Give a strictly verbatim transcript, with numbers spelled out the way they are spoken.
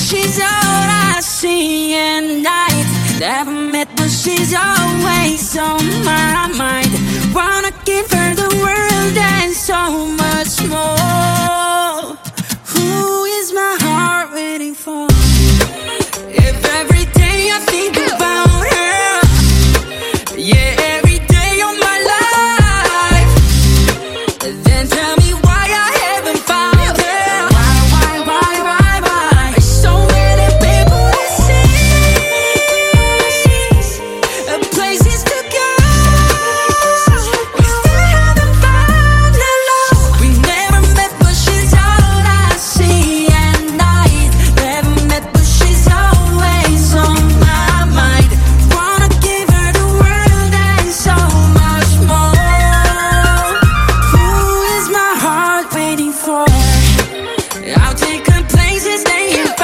she's all I see and I never met, but she's always on my mind. Wanna give her the world and so much more. Who is my heart waiting for? If every day I think about her, yeah, every day of my life, then tell me why I haven't found her. Why, why, why, why, why? There's so many people that see places to go. We still haven't found her love. We never met, but she's all I see and I never met, but she's always on my mind. Wanna give her the world and so much more. Who is my heart waiting for? I'll take her places they